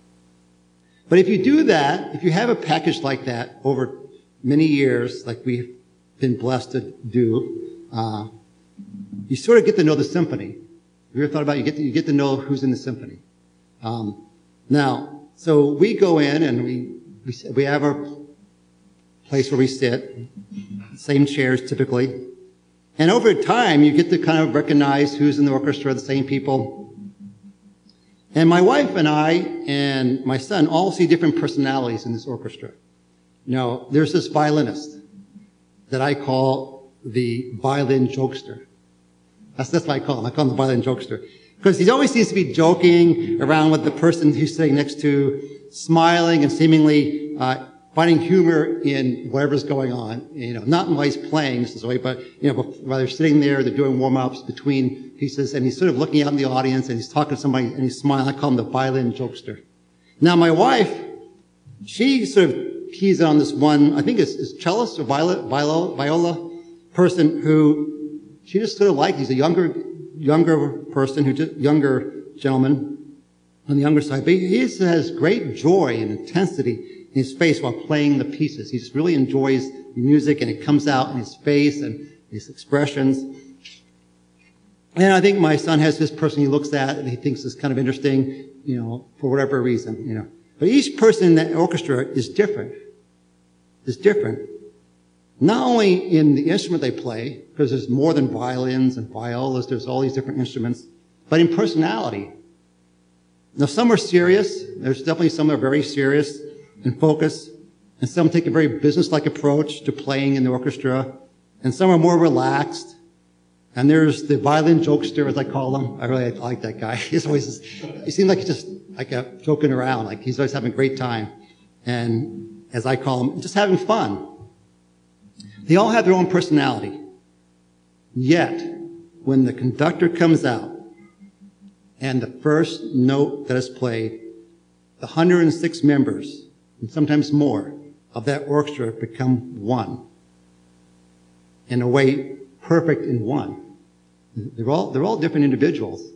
But if you do that, if you have a package like that over many years, like we've been blessed to do, you sort of get to know the symphony. Have you ever thought about it? You get to know who's in the symphony. Now, so we go in and we have our place where we sit, same chairs typically, and over time you get to kind of recognize who's in the orchestra, the same people. And my wife and I and my son all see different personalities in this orchestra. There's this violinist that I call the violin jokester. That's what I call him. I call him the violin jokester. Because he always seems to be joking around with the person he's sitting next to, smiling and seemingly finding humor in whatever's going on. Not while he's playing necessarily, but while they're sitting there, they're doing warm-ups between pieces, and he's sort of looking out in the audience, and he's talking to somebody, and he's smiling. I call him the violin jokester. Now, my wife, she sort of keys on this one, I think it's cellist or viola person who she just sort of likes. He's a younger person, younger gentleman on the younger side, but he has great joy and intensity in his face while playing the pieces. He just really enjoys the music, and it comes out in his face and his expressions. And I think my son has this person he looks at and he thinks is kind of interesting, for whatever reason, But each person in that orchestra is different. Not only in the instrument they play, because there's more than violins and violas, there's all these different instruments, but in personality. Now, some are serious. There's definitely some that are very serious and focused, and some take a very business-like approach to playing in the orchestra, and some are more relaxed. And there's the violin jokester, as I call him. I really like that guy. He seems like he's just joking around, like he's always having a great time. And as I call him, just having fun. They all have their own personality. Yet, when the conductor comes out and the first note that is played, the 106 members, and sometimes more, of that orchestra become one. In a way, perfect in one. They're all different individuals.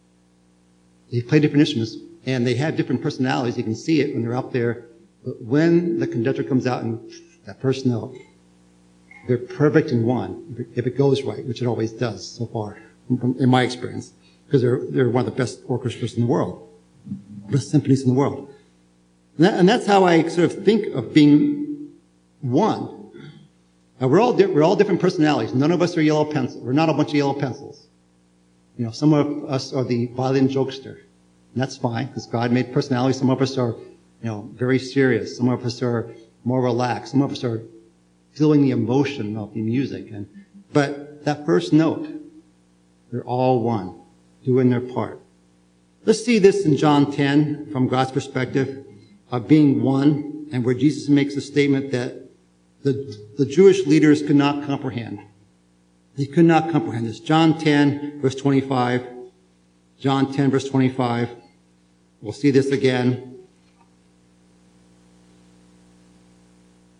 They play different instruments, and they have different personalities. You can see it when they're up there. But when the conductor comes out and that first note, they're perfect in one, if it goes right, which it always does so far, in my experience, because they're one of the best orchestras in the world, best symphonies in the world. And that's how I sort of think of being one. We're all different personalities. None of us are yellow pencils. We're not a bunch of yellow pencils. Some of us are the violin jokester. And that's fine, because God made personalities. Some of us are, very serious. Some of us are more relaxed. Some of us are feeling the emotion of the music. But that first note, they're all one, doing their part. Let's see this in John 10 from God's perspective of being one, and where Jesus makes a statement that the Jewish leaders could not comprehend. They could not comprehend this. John 10, verse 25. John 10, verse 25. We'll see this again.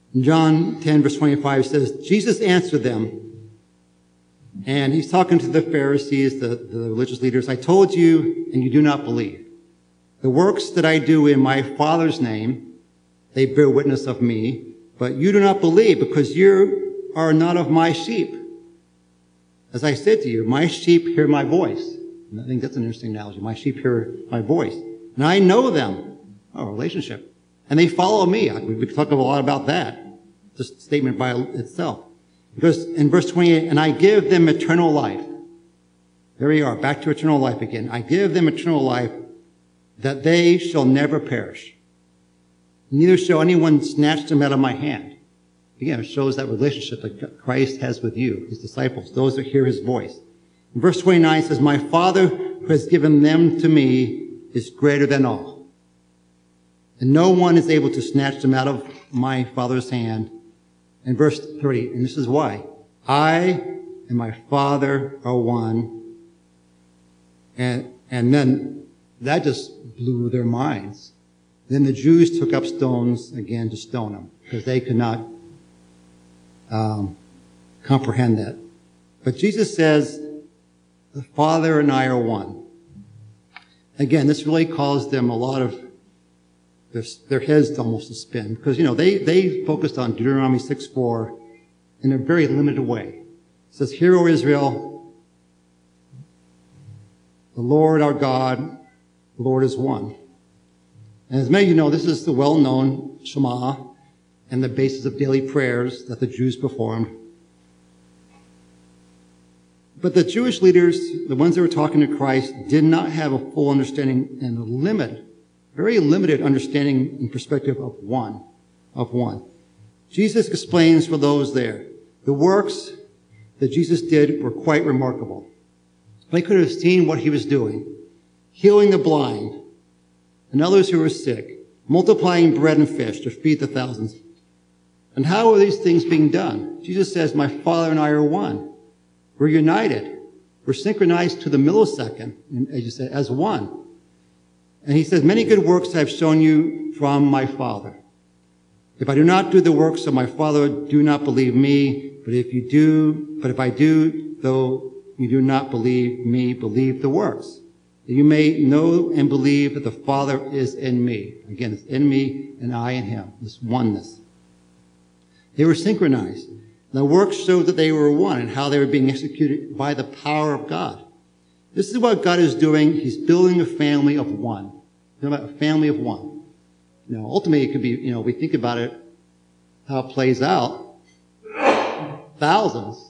In John 10, verse 25 says, Jesus answered them, and he's talking to the Pharisees, the religious leaders. I told you, and you do not believe. The works that I do in my Father's name, they bear witness of me, but you do not believe because you are not of my sheep. As I said to you, my sheep hear my voice. And I think that's an interesting analogy. My sheep hear my voice. And I know them. Oh, relationship. And they follow me. We talk a lot about that. Just a statement by itself. Because in verse 28, and I give them eternal life. There we are, back to eternal life again. I give them eternal life, that they shall never perish. Neither shall anyone snatch them out of my hand. Again, it shows that relationship that Christ has with you, his disciples, those that hear his voice. In verse 29 says, my Father who has given them to me is greater than all. And no one is able to snatch them out of my Father's hand. In verse 30, and this is why. I and my Father are one. And then that just blew their minds. Then the Jews took up stones again to stone him because they could not comprehend that. But Jesus says, the Father and I are one. Again, this really caused them a lot of their heads almost to spin because, they focused on Deuteronomy 6:4 in a very limited way. It says, hear, O Israel, the Lord our God, the Lord is one. And as many of you know, this is the well-known Shema and the basis of daily prayers that the Jews performed. But the Jewish leaders, the ones that were talking to Christ, did not have a full understanding and very limited understanding and perspective of one. Jesus explains for those there, the works that Jesus did were quite remarkable. They could have seen what he was doing, healing the blind and others who were sick, multiplying bread and fish to feed the thousands. And how are these things being done? Jesus says, my Father and I are one. We're united. We're synchronized to the millisecond, as you said, as one. And he says, many good works I have shown you from my Father. If I do not do the works of my Father, do not believe me. But if I do, though you do not believe me, believe the works, that you may know and believe that the Father is in me. Again, it's in me and I in him, this oneness. They were synchronized. The works showed that they were one and how they were being executed by the power of God. This is what God is doing. He's building a family of one. A family of one. Ultimately it could be, we think about it, how it plays out. Thousands,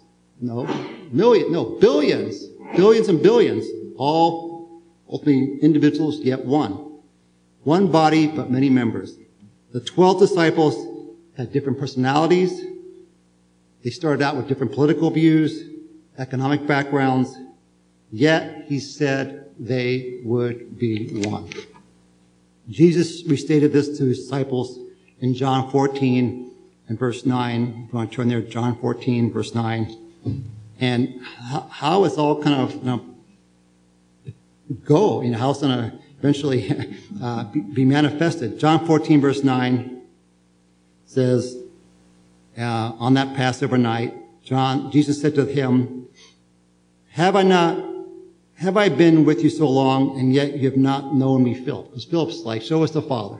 billions and billions, all ultimately individuals, yet one. One body, but many members. The 12 disciples had different personalities. They started out with different political views, economic backgrounds, yet he said they would be one. Jesus restated this to his disciples in John 14 and verse 9. If you want to turn there, John 14, verse 9. And how it's all kind of go, how it's going to eventually be manifested. John 14, verse 9 says, on that Passover night, Jesus said to him, Have I been with you so long, and yet you have not known me, Philip? Because Philip's like, show us the Father.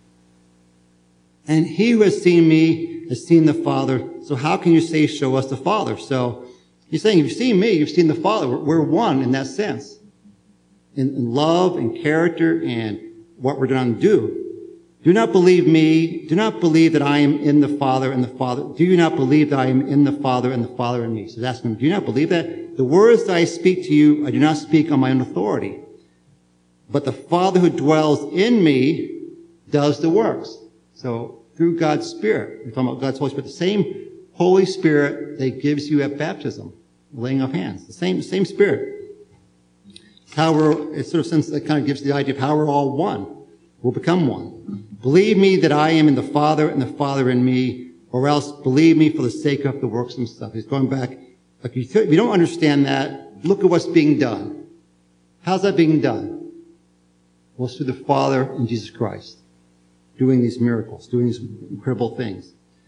And he who has seen me has seen the Father. So how can you say, show us the Father? So he's saying, if you've seen me, you've seen the Father. We're one in that sense. In love and character and what we're going to do. Do not believe me. Do not believe that I am in the Father and the Father. Do you not believe that I am in the Father and the Father in me? So that's him. Do you not believe that? The words that I speak to you, I do not speak on my own authority. But the Father who dwells in me does the works. So through God's Spirit, we're talking about God's Holy Spirit, the same Holy Spirit that gives you at baptism, laying of hands, the same Spirit. It's sort of sense that kind of gives the idea of how we're all one. We'll become one. Believe me that I am in the Father and the Father in me, or else believe me for the sake of the works themselves. He's going back. Like if you don't understand that, look at what's being done. How's that being done? Well, it's through the Father and Jesus Christ, doing these miracles, doing these incredible things.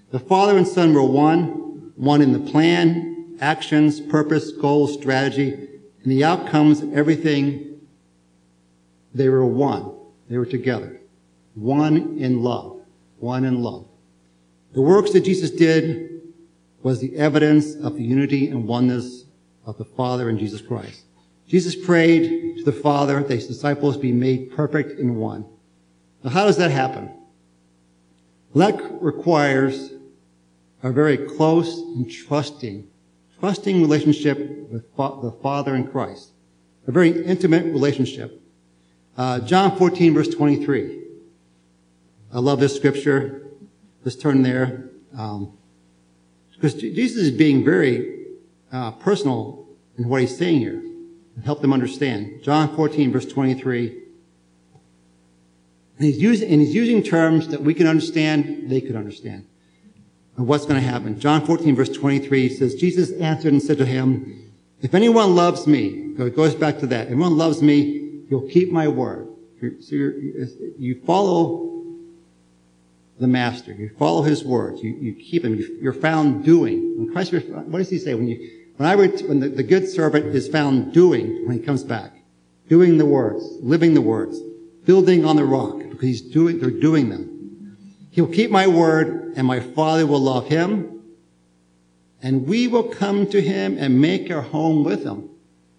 The Father and Son were one in the plan, actions, purpose, goals, strategy, and the outcomes, everything. They were one. They were together. One in love. One in love. The works that Jesus did was the evidence of the unity and oneness of the Father and Jesus Christ. Jesus prayed to the Father that his disciples be made perfect in one. Now, how does that happen? Well, that requires a very close and trusting relationship with the Father and Christ. A very intimate relationship. John 14, verse 23. I love this scripture. Let's turn there. Because Jesus is being very personal in what he's saying here. And help them understand. John 14, verse 23. And he's using terms that we can understand, they could understand. And what's going to happen. John 14, verse 23 says, Jesus answered and said to him, if anyone loves me, so it goes back to that. If anyone loves me, he'll keep my word. So you follow the master. You follow his words. You keep him. You're found doing. When Christ, what does he say? When the good servant is found doing when he comes back, doing the words, living the words, building on the rock, because they're doing them. He'll keep my word, and my Father will love him, and we will come to him and make our home with him.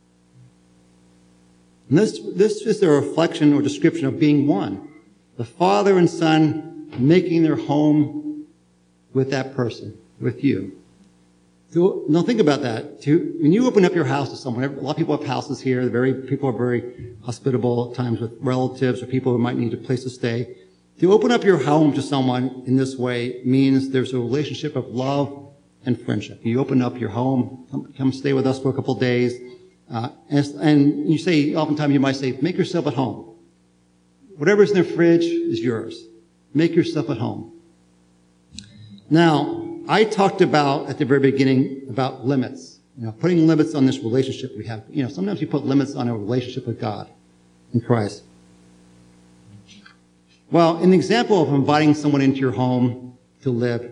And this is a reflection or description of being one. The Father and Son making their home with that person, with you. So now think about that. When you open up your house to someone, a lot of people have houses here. People are very hospitable at times with relatives or people who might need a place to stay. To open up your home to someone in this way means there's a relationship of love and friendship. You open up your home, come stay with us for a couple of days, and you say, oftentimes you might say, make yourself at home. Whatever's in the fridge is yours. Make yourself at home. Now, I talked about at the very beginning about limits. Putting limits on this relationship we have. Sometimes you put limits on a relationship with God in Christ. Well, an example of inviting someone into your home to live,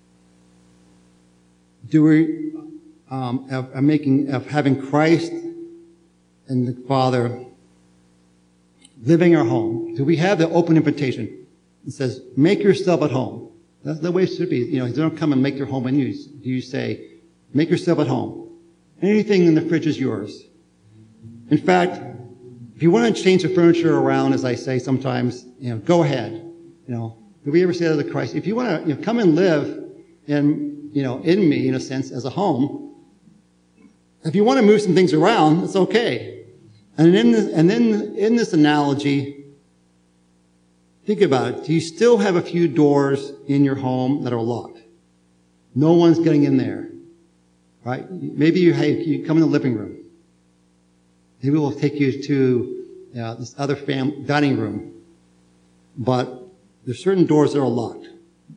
of having Christ and the Father living in our home. Do we have the open invitation? It says, make yourself at home. That's the way it should be. They don't come and make their home in you. You say, make yourself at home. Anything in the fridge is yours. In fact, if you want to change the furniture around, as I say sometimes, go ahead. Do we ever say that to Christ? If you want to come and live in me, in a sense, as a home, if you want to move some things around, it's okay. And then in this analogy, think about it. Do you still have a few doors in your home that are locked? No one's getting in there, right? Maybe you come in the living room. Maybe we'll take you to this other dining room. But there's certain doors that are locked.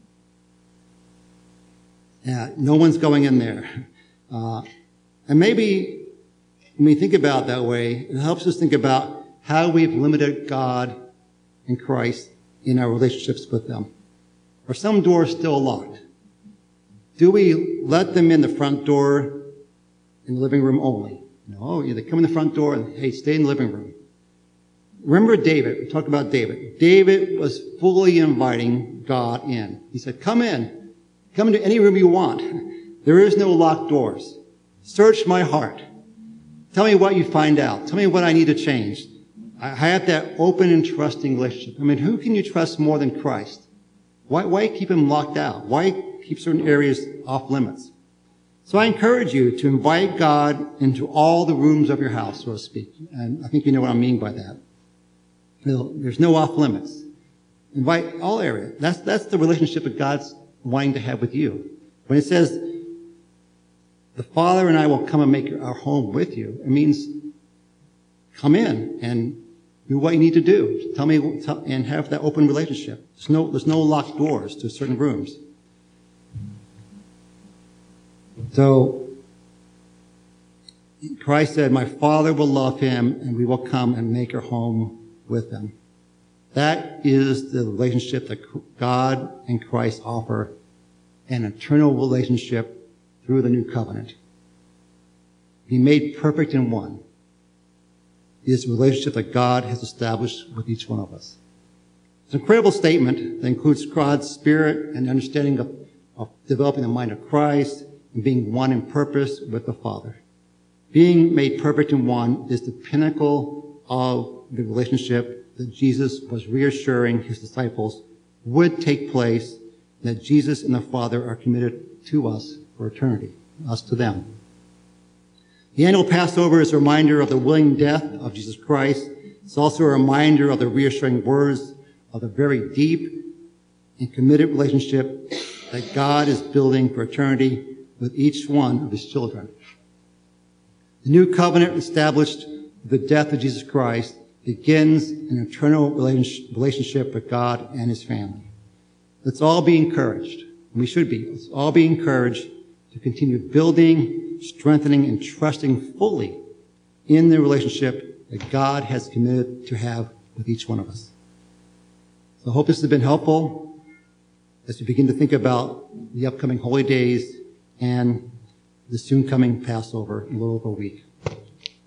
No one's going in there. And maybe when we think about it that way, it helps us think about how we've limited God and Christ in our relationships with them. Are some doors still locked? Do we let them in the front door in the living room only? No, they come in the front door and, hey, stay in the living room. Remember David. We talked about David. David was fully inviting God in. He said, come in. Come into any room you want. There is no locked doors. Search my heart. Tell me what you find out. Tell me what I need to change. I have that open and trusting relationship. Who can you trust more than Christ? Why keep him locked out? Why keep certain areas off limits? So I encourage you to invite God into all the rooms of your house, so to speak. And I think you know what I mean by that. There's no off limits. Invite all areas. That's the relationship that God's wanting to have with you. When it says, the Father and I will come and make our home with you, it means come in and do what you need to do. Tell me, and have that open relationship. There's no locked doors to certain rooms. So, Christ said, my Father will love him, and we will come and make our home with him. That is the relationship that God and Christ offer an eternal relationship through the new covenant. Be made perfect in one is the relationship that God has established with each one of us. It's an incredible statement that includes God's spirit and understanding of developing the mind of Christ and being one in purpose with the Father. Being made perfect in one is the pinnacle of the relationship that Jesus was reassuring his disciples would take place, that Jesus and the Father are committed to us for eternity, us to them. The annual Passover is a reminder of the willing death of Jesus Christ. It's also a reminder of the reassuring words of the very deep and committed relationship that God is building for eternity with each one of his children. The new covenant established with the death of Jesus Christ begins an eternal relationship with God and his family. Let's all be encouraged, and we should be. Let's all be encouraged to continue building, strengthening, and trusting fully in the relationship that God has committed to have with each one of us. So I hope this has been helpful as we begin to think about the upcoming holy days and the soon coming Passover in a little over a week.